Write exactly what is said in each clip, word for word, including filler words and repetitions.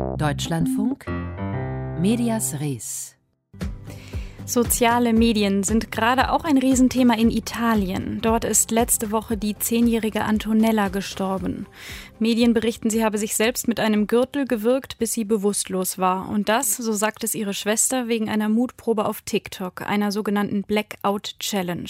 Deutschlandfunk Medias Res. Soziale Medien sind gerade auch ein Riesenthema in Italien. Dort ist letzte Woche die zehnjährige Antonella gestorben. Medien berichten, sie habe sich selbst mit einem Gürtel gewürgt, bis sie bewusstlos war. Und das, so sagt es ihre Schwester, wegen einer Mutprobe auf TikTok, einer sogenannten Blackout Challenge.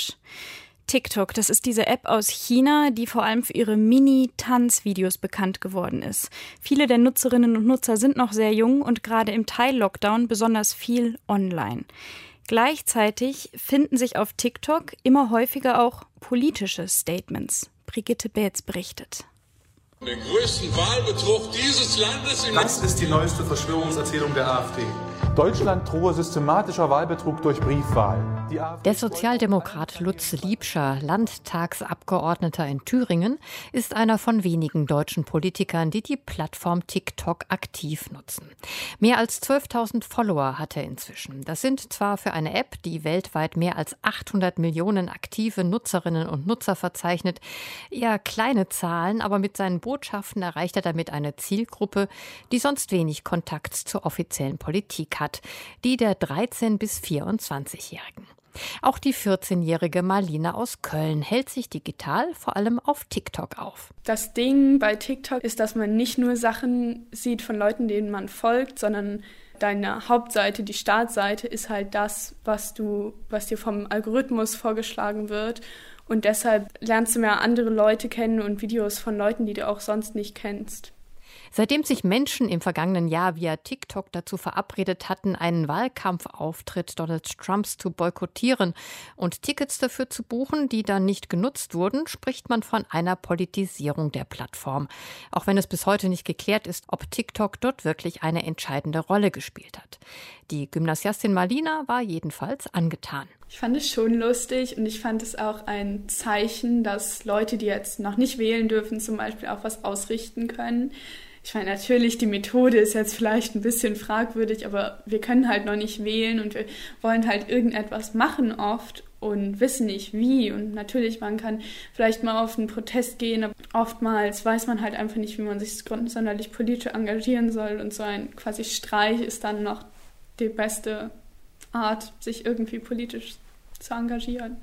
TikTok, das ist diese App aus China, die vor allem für ihre Mini-Tanzvideos bekannt geworden ist. Viele der Nutzerinnen und Nutzer sind noch sehr jung und gerade im Teil-Lockdown besonders viel online. Gleichzeitig finden sich auf TikTok immer häufiger auch politische Statements. Brigitte Beetz berichtet. Den größten Wahlbetrug dieses Landes in Das ist die neueste Verschwörungserzählung der AfD. Deutschland drohe systematischer Wahlbetrug durch Briefwahl. Der Sozialdemokrat Lutz Liebscher, Landtagsabgeordneter in Thüringen, ist einer von wenigen deutschen Politikern, die die Plattform TikTok aktiv nutzen. Mehr als zwölftausend Follower hat er inzwischen. Das sind zwar für eine App, die weltweit mehr als achthundert Millionen aktive Nutzerinnen und Nutzer verzeichnet, eher kleine Zahlen, aber mit seinen Botschaften erreicht er damit eine Zielgruppe, die sonst wenig Kontakt zur offiziellen Politik hat, die der dreizehn- bis vierundzwanzigjährigen. Auch die vierzehnjährige Marlina aus Köln hält sich digital vor allem auf TikTok auf. Das Ding bei TikTok ist, dass man nicht nur Sachen sieht von Leuten, denen man folgt, sondern deine Hauptseite, die Startseite, ist halt das, was du, was dir vom Algorithmus vorgeschlagen wird. Und deshalb lernst du mehr andere Leute kennen und Videos von Leuten, die du auch sonst nicht kennst. Seitdem sich Menschen im vergangenen Jahr via TikTok dazu verabredet hatten, einen Wahlkampfauftritt Donald Trumps zu boykottieren und Tickets dafür zu buchen, die dann nicht genutzt wurden, spricht man von einer Politisierung der Plattform. Auch wenn es bis heute nicht geklärt ist, ob TikTok dort wirklich eine entscheidende Rolle gespielt hat. Die Gymnasiastin Marlina war jedenfalls angetan. Ich fand es schon lustig und ich fand es auch ein Zeichen, dass Leute, die jetzt noch nicht wählen dürfen, zum Beispiel auch was ausrichten können. Ich meine, natürlich, die Methode ist jetzt vielleicht ein bisschen fragwürdig, aber wir können halt noch nicht wählen und wir wollen halt irgendetwas machen oft und wissen nicht wie. Und natürlich, man kann vielleicht mal auf einen Protest gehen, aber oftmals weiß man halt einfach nicht, wie man sich sonderlich politisch engagieren soll. Und so ein quasi Streich ist dann noch die beste Art, sich irgendwie politisch zu engagieren.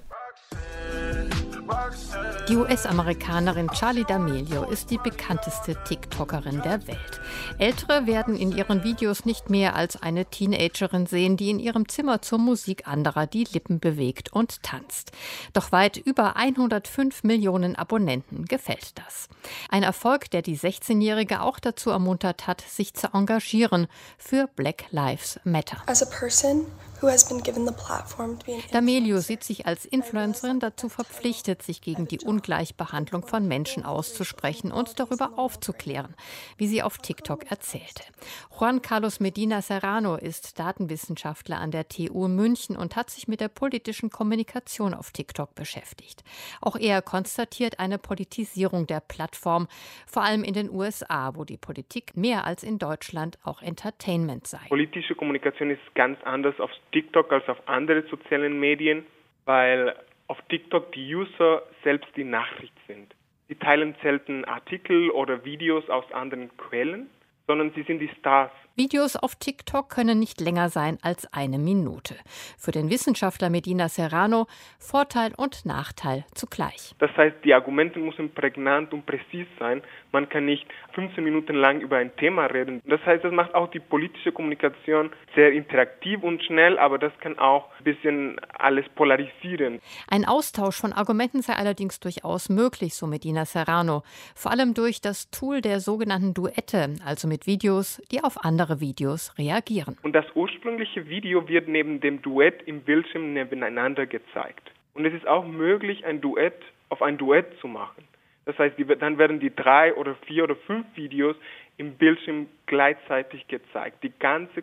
Die U S-Amerikanerin Charli D'Amelio ist die bekannteste TikTokerin der Welt. Ältere werden in ihren Videos nicht mehr als eine Teenagerin sehen, die in ihrem Zimmer zur Musik anderer die Lippen bewegt und tanzt. Doch weit über hundertfünf Millionen Abonnenten gefällt das. Ein Erfolg, der die sechzehnjährige auch dazu ermuntert hat, sich zu engagieren für Black Lives Matter. As a person who has been given the platform to be an D'Amelio sieht sich als Influencerin dazu verpflichtet, sich gegen die Ungleichbehandlung von Menschen auszusprechen und darüber aufzuklären, wie sie auf TikTok erzählte. Juan Carlos Medina Serrano ist Datenwissenschaftler an der T U München und hat sich mit der politischen Kommunikation auf TikTok beschäftigt. Auch er konstatiert eine Politisierung der Plattform, vor allem in den U S A, wo die Politik mehr als in Deutschland auch Entertainment sei. Politische Kommunikation ist ganz anders auf TikTok als auf andere sozialen Medien, weil auf TikTok die User selbst die Nachricht sind. Sie teilen selten Artikel oder Videos aus anderen Quellen, sondern sie sind die Stars. Videos auf TikTok können nicht länger sein als eine Minute. Für den Wissenschaftler Medina Serrano Vorteil und Nachteil zugleich. Das heißt, die Argumente müssen prägnant und präzis sein. Man kann nicht fünfzehn Minuten lang über ein Thema reden. Das heißt, das macht auch die politische Kommunikation sehr interaktiv und schnell, aber das kann auch ein bisschen alles polarisieren. Ein Austausch von Argumenten sei allerdings durchaus möglich, so Medina Serrano. Vor allem durch das Tool der sogenannten Duette, also mit Videos, die auf andere Videos reagieren. Und das ursprüngliche Video wird neben dem Duett im Bildschirm nebeneinander gezeigt. Und es ist auch möglich, ein Duett auf ein Duett zu machen. Das heißt, die, dann werden die drei oder vier oder fünf Videos im Bildschirm gleichzeitig gezeigt. Die ganze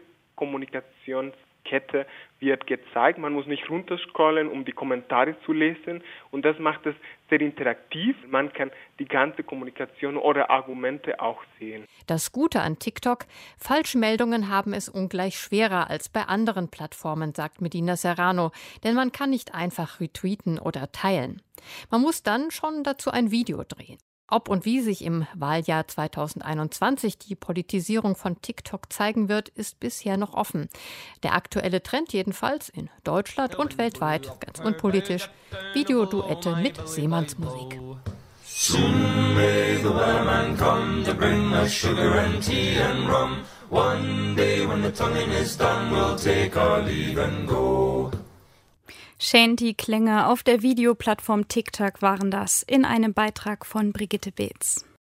Kommunikationskette wird gezeigt. Man muss nicht runterscrollen, um die Kommentare zu lesen. Und das macht es sehr interaktiv. Man kann die ganze Kommunikation oder Argumente auch sehen. Das Gute an TikTok: Falschmeldungen haben es ungleich schwerer als bei anderen Plattformen, sagt Medina Serrano. Denn man kann nicht einfach retweeten oder teilen. Man muss dann schon dazu ein Video drehen. Ob und wie sich im Wahljahr zweitausendeinundzwanzig die Politisierung von TikTok zeigen wird, ist bisher noch offen. Der aktuelle Trend jedenfalls in Deutschland und weltweit, ganz unpolitisch, Videoduette mit Seemannsmusik. Soon may the weatherman come to bring us sugar and tea and rum. One day when the tonguing is done, we'll take our leave and go. Shanty-Klänge auf der Videoplattform TikTok waren das in einem Beitrag von Brigitte Beetz.